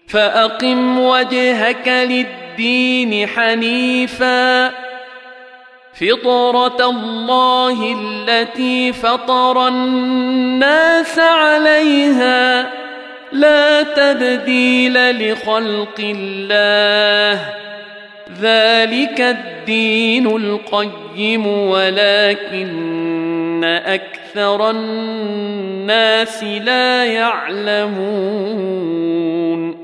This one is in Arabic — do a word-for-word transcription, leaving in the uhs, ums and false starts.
فأقم وجهك للدين حنيفا فطرة الله التي فطر الناس عليها لا تبديل لخلق الله ذلك الدين القيم ولكن أكثر الناس لا يعلمون